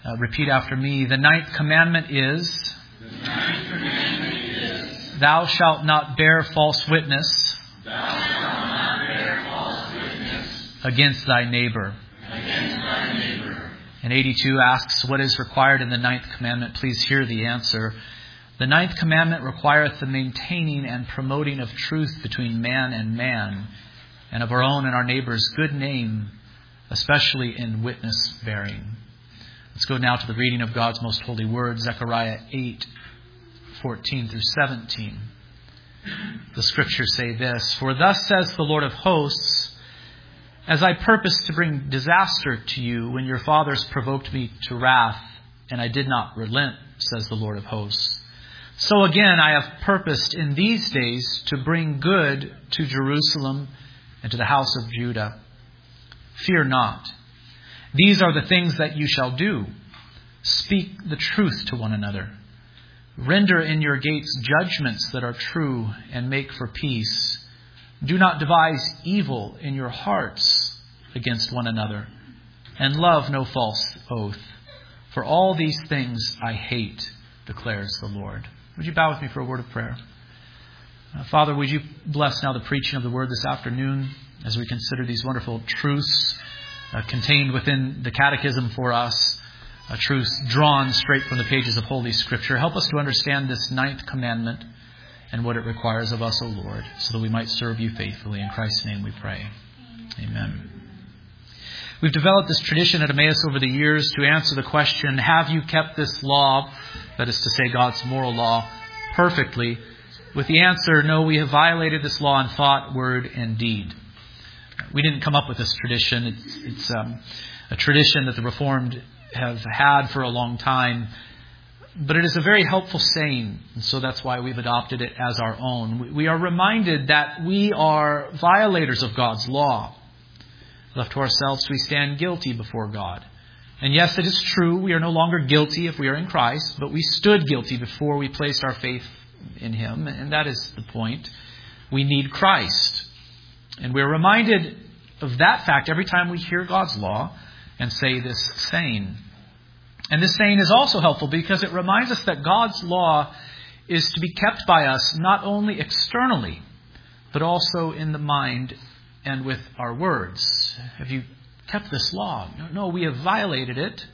Repeat after me. The ninth commandment is, Thou shalt not bear false witness, against thy neighbor. And 82 asks, what is required in the ninth commandment? Please hear the answer. The ninth commandment requireth the maintaining and promoting of truth between man and man, and of our own and our neighbor's good name, especially in witness bearing. Let's go now to the reading of God's most holy word, Zechariah 8:14 through 17. The scriptures say this, For thus says the Lord of hosts, As I purposed to bring disaster to you when your fathers provoked me to wrath, and I did not relent, says the Lord of hosts. So again I have purposed in these days to bring good to Jerusalem and to the house of Judah. Fear not. These are the things that you shall do. Speak the truth to one another. Render in your gates judgments that are true, and make for peace. Do not devise evil in your hearts against one another, and love no false oath. For all these things I hate, declares the Lord. Would you bow with me for a word of prayer? Father, would you bless now the preaching of the word this afternoon as we consider these wonderful truths contained within the catechism for us, truths drawn straight from the pages of Holy Scripture. Help us to understand this ninth commandment and what it requires of us, O Lord, so that we might serve you faithfully. In Christ's name we pray. Amen. We've developed this tradition at Emmaus over the years to answer the question, have you kept this law, that is to say God's moral law, perfectly? With the answer, no, we have violated this law in thought, word, and deed. We didn't come up with this tradition. It's a tradition that the Reformed have had for a long time. But it is a very helpful saying, and so that's why we've adopted it as our own. We are reminded that we are violators of God's law. Left to ourselves, we stand guilty before God. And yes, it is true, we are no longer guilty if we are in Christ, but we stood guilty before we placed our faith in Him, and that is the point. We need Christ. And we're reminded of that fact every time we hear God's law and say this saying. And this saying is also helpful because it reminds us that God's law is to be kept by us not only externally, but also in the mind and with our words. Have you kept this law? No, we have violated it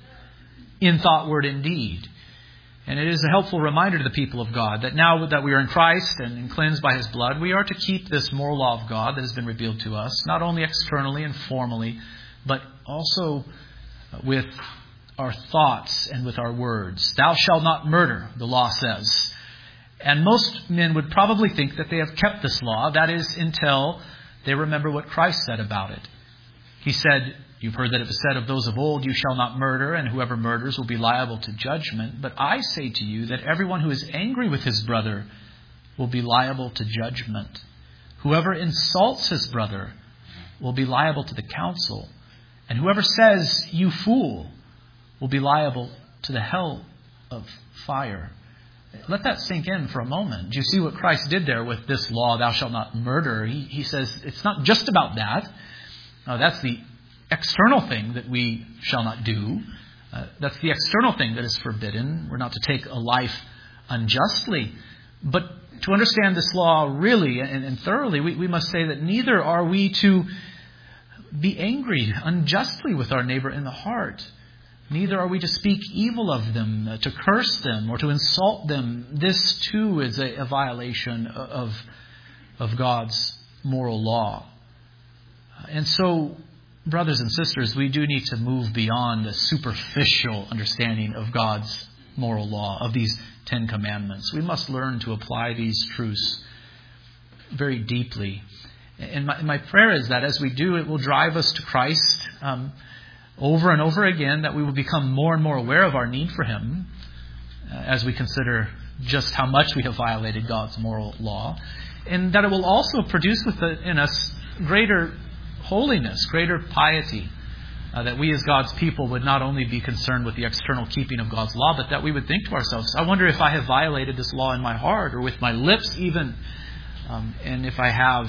in thought, word, and deed. And it is a helpful reminder to the people of God that now that we are in Christ and cleansed by His blood, we are to keep this moral law of God that has been revealed to us, not only externally and formally, but also with our thoughts and with our words. Thou shalt not murder, the law says. And most men would probably think that they have kept this law. That is until they remember what Christ said about it. He said, you've heard that it was said of those of old, you shall not murder, and whoever murders will be liable to judgment. But I say to you that everyone who is angry with his brother will be liable to judgment. Whoever insults his brother will be liable to the council. And whoever says, you fool, will be liable to the hell of fire. Let that sink in for a moment. Do you see what Christ did there with this law, thou shalt not murder? He says it's not just about that. That's the external thing that we shall not do. That's the external thing that is forbidden. We're not to take a life unjustly. But to understand this law really and thoroughly, we must say that neither are we to be angry unjustly with our neighbor in the heart. Neither are we to speak evil of them, to curse them, or to insult them. This too is a violation of God's moral law. And so, brothers and sisters, we do need to move beyond the superficial understanding of God's moral law, of these 10 commandments. We must learn to apply these truths very deeply. And my prayer is that as we do, it will drive us to Christ over and over again, that we will become more and more aware of our need for Him as we consider just how much we have violated God's moral law. And that it will also produce in us greater holiness, greater piety, that we as God's people would not only be concerned with the external keeping of God's law, but that we would think to ourselves, I wonder if I have violated this law in my heart or with my lips even. And if I have,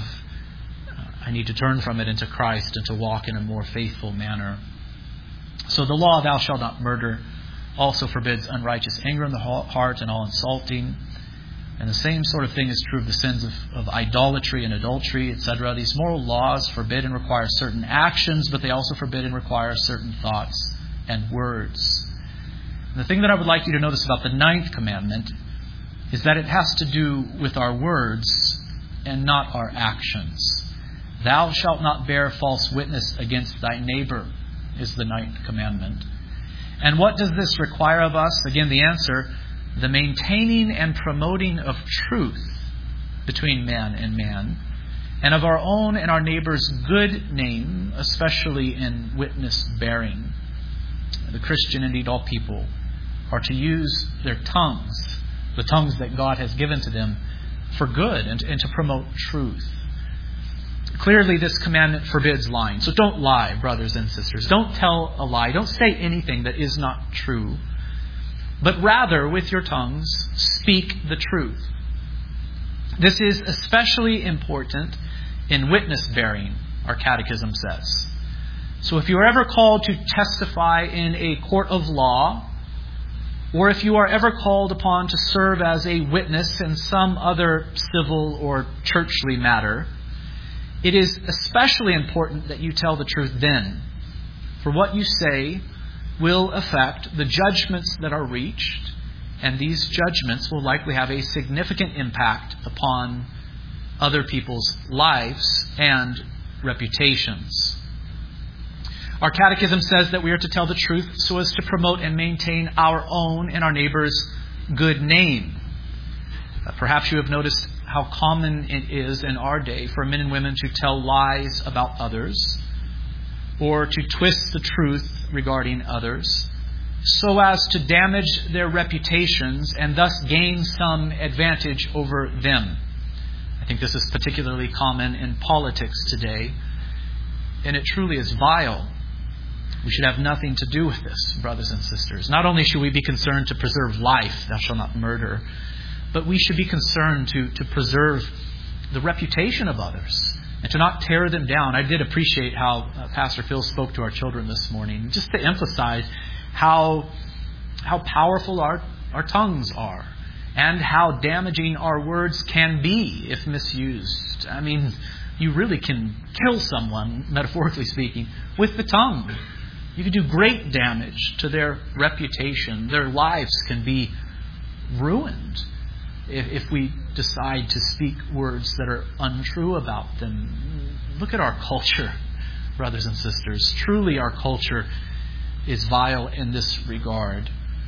I need to turn from it into Christ and to walk in a more faithful manner. So the law, thou shalt not murder, also forbids unrighteous anger in the heart and all insulting. And the same sort of thing is true of the sins of idolatry and adultery, etc. These moral laws forbid and require certain actions, but they also forbid and require certain thoughts and words. And the thing that I would like you to notice about the 9th commandment is that it has to do with our words and not our actions. Thou shalt not bear false witness against thy neighbor is the 9th commandment. And what does this require of us? Again, the answer, the maintaining and promoting of truth between man and man, and of our own and our neighbor's good name, especially in witness bearing. The Christian, indeed all people, are to use their tongues, the tongues that God has given to them, for good and to promote truth. Clearly, this commandment forbids lying. So don't lie, brothers and sisters. Don't tell a lie. Don't say anything that is not true. But rather, with your tongues, speak the truth. This is especially important in witness bearing, our catechism says. So if you are ever called to testify in a court of law, or if you are ever called upon to serve as a witness in some other civil or churchly matter, it is especially important that you tell the truth then. For what you say will affect the judgments that are reached, and these judgments will likely have a significant impact upon other people's lives and reputations. Our catechism says that we are to tell the truth so as to promote and maintain our own and our neighbor's good name. Perhaps you have noticed how common it is in our day for men and women to tell lies about others or to twist the truth regarding others so as to damage their reputations and thus gain some advantage over them. I think this is particularly common in politics today, and it truly is vile. We should have nothing to do with this, brothers and sisters. Not only should we be concerned to preserve life, thou shalt not murder, but we should be concerned to preserve the reputation of others and to not tear them down. I did appreciate how Pastor Phil spoke to our children this morning, just to emphasize how powerful our tongues are and how damaging our words can be if misused. I mean, you really can kill someone, metaphorically speaking, with the tongue. You can do great damage to their reputation. Their lives can be ruined if we decide to speak words that are untrue about them. Look at our culture, brothers and sisters. Truly, our culture is vile in this regard.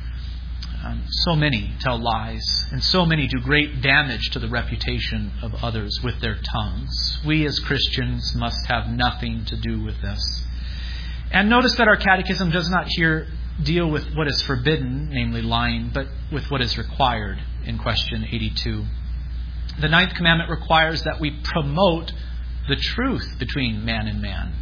So many tell lies, and so many do great damage to the reputation of others with their tongues. We as Christians must have nothing to do with this. And notice that our catechism does not here deal with what is forbidden, namely lying, but with what is required in question 82. The 9th commandment requires that we promote the truth between man and man.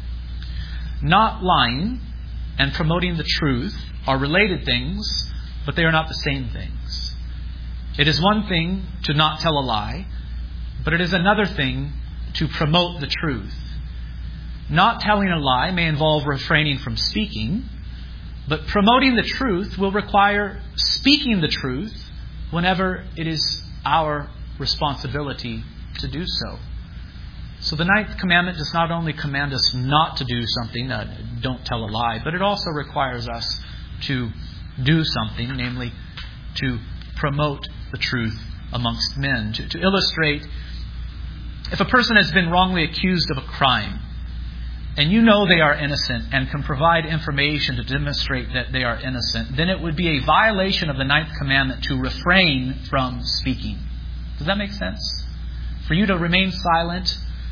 Not lying and promoting the truth are related things, but they are not the same things. It is one thing to not tell a lie, but it is another thing to promote the truth. Not telling a lie may involve refraining from speaking, but promoting the truth will require speaking the truth whenever it is our responsibility to do so. So the 9th commandment does not only command us not to do something, don't tell a lie, but it also requires us to do something, namely to promote the truth amongst men. To illustrate, if a person has been wrongly accused of a crime, and you know they are innocent and can provide information to demonstrate that they are innocent, then it would be a violation of the 9th commandment to refrain from speaking. Does that make sense? For you to remain silent,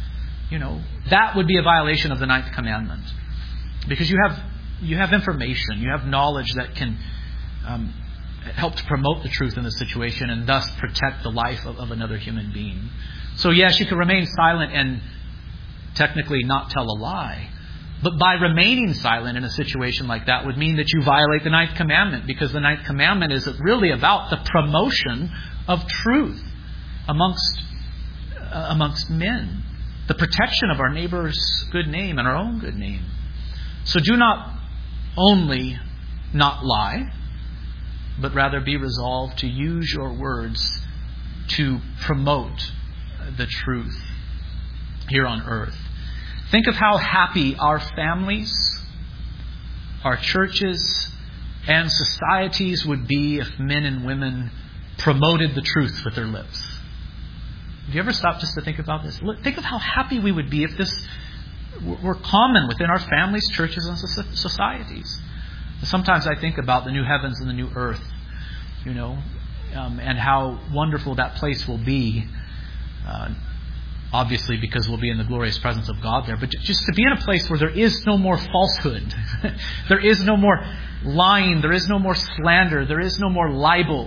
that would be a violation of the 9th commandment. Because you have information, you have knowledge that can help to promote the truth in the situation and thus protect the life of another human being. So yes, you can remain silent and technically not tell a lie. But by remaining silent in a situation like that would mean that you violate the 9th commandment, because the 9th commandment is really about the promotion of truth amongst men. The protection of our neighbor's good name and our own good name. So do not only not lie, but rather be resolved to use your words to promote the truth here on earth. Think of how happy our families, our churches, and societies would be if men and women promoted the truth with their lips. Have you ever stopped just to think about this? Think of how happy we would be if this were common within our families, churches, and societies. Sometimes I think about the new heavens and the new earth, and how wonderful that place will be. Obviously, because we'll be in the glorious presence of God there. But just to be in a place where there is no more falsehood. There is no more lying. There is no more slander. There is no more libel.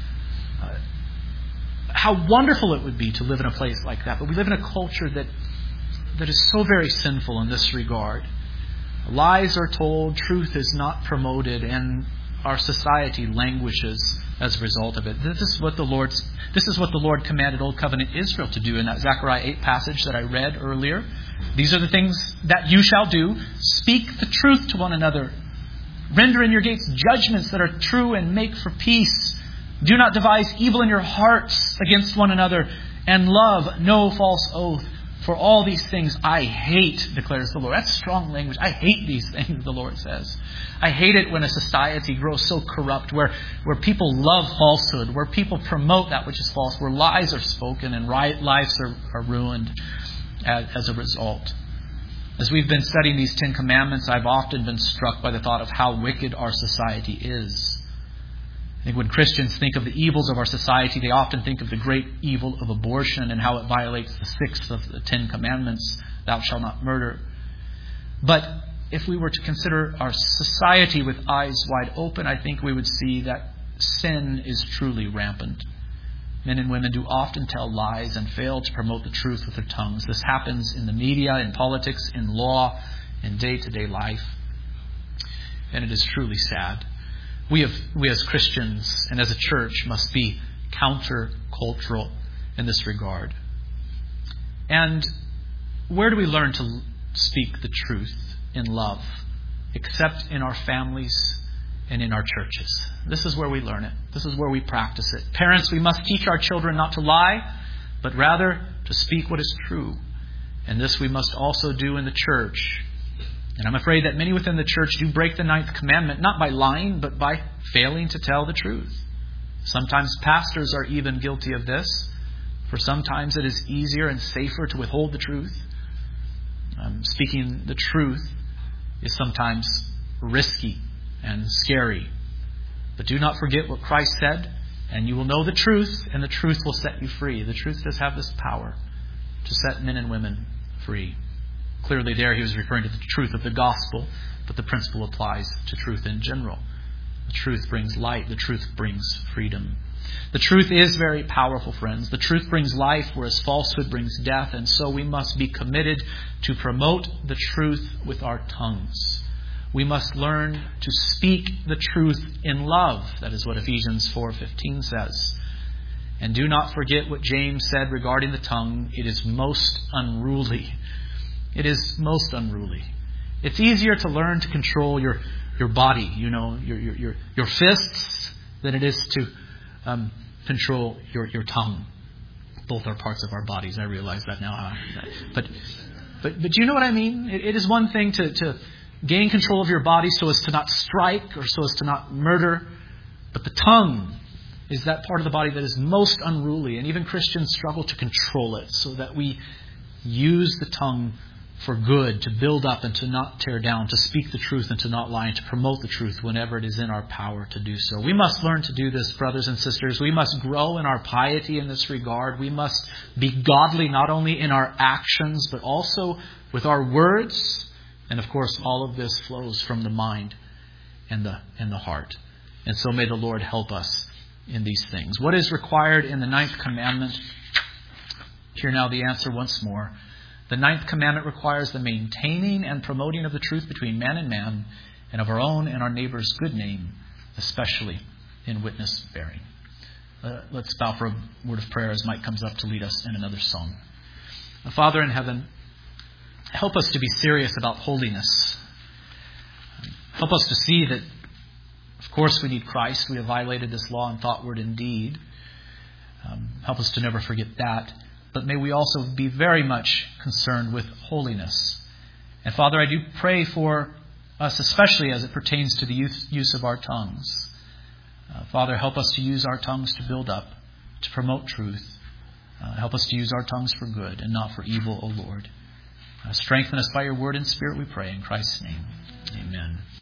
How wonderful it would be to live in a place like that. But we live in a culture that is so very sinful in this regard. Lies are told, truth is not promoted, and our society languishes as a result of it. This is what the Lord commanded Old Covenant Israel to do in that Zechariah 8 passage that I read earlier. These are the things that you shall do. Speak the truth to one another. Render in your gates judgments that are true and make for peace. Do not devise evil in your hearts against one another, and love no false oath. For all these things I hate, declares the Lord. That's strong language. I hate these things, the Lord says. I hate it when a society grows so corrupt, where people love falsehood, where people promote that which is false, where lies are spoken and lives are ruined as a result. As we've been studying these 10 Commandments, I've often been struck by the thought of how wicked our society is. I think when Christians think of the evils of our society, they often think of the great evil of abortion and how it violates the 6th of the 10 Commandments, thou shalt not murder. But if we were to consider our society with eyes wide open, I think we would see that sin is truly rampant. Men and women do often tell lies and fail to promote the truth with their tongues. This happens in the media, in politics, in law, in day-to-day life. And it is truly sad. We as Christians and as a church must be counter-cultural in this regard. And where do we learn to speak the truth in love? Except in our families and in our churches. This is where we learn it. This is where we practice it. Parents, we must teach our children not to lie, but rather to speak what is true. And this we must also do in the church. And I'm afraid that many within the church do break the 9th commandment, not by lying, but by failing to tell the truth. Sometimes pastors are even guilty of this, for sometimes it is easier and safer to withhold the truth. Speaking the truth is sometimes risky and scary. But do not forget what Christ said, and you will know the truth, and the truth will set you free. The truth does have this power to set men and women free. Clearly there he was referring to the truth of the gospel, but the principle applies to truth in general. The truth brings light. The truth brings freedom. The truth is very powerful, friends. The truth brings life, whereas falsehood brings death. And so we must be committed to promote the truth with our tongues. We must learn to speak the truth in love. That is what Ephesians 4:15 says. And do not forget what James said regarding the tongue. It is most unruly. It is most unruly. It's easier to learn to control your body, your fists, than it is to control your tongue. Both are parts of our bodies. I realize that now. But you know what I mean? It is one thing to gain control of your body so as to not strike or so as to not murder. But the tongue is that part of the body that is most unruly. And even Christians struggle to control it so that we use the tongue for good, to build up and to not tear down, to speak the truth and to not lie, and to promote the truth whenever it is in our power to do so. We must learn to do this, brothers and sisters. We must grow in our piety in this regard. We must be godly not only in our actions, but also with our words. And of course, all of this flows from the mind and the heart. And so may the Lord help us in these things. What is required in the 9th commandment? Hear now the answer once more. The 9th commandment requires the maintaining and promoting of the truth between man and man, and of our own and our neighbor's good name, especially in witness bearing. Let's bow for a word of prayer as Mike comes up to lead us in another song. Father in heaven, help us to be serious about holiness. Help us to see that Of course, we need Christ. We have violated this law in thought, word, and deed. Help us to never forget that. But may we also be very much concerned with holiness. And Father, I do pray for us, especially as it pertains to the use of our tongues. Father, help us to use our tongues to build up, to promote truth. Help us to use our tongues for good and not for evil, O Lord. Strengthen us by your word and spirit, we pray. In Christ's name, amen.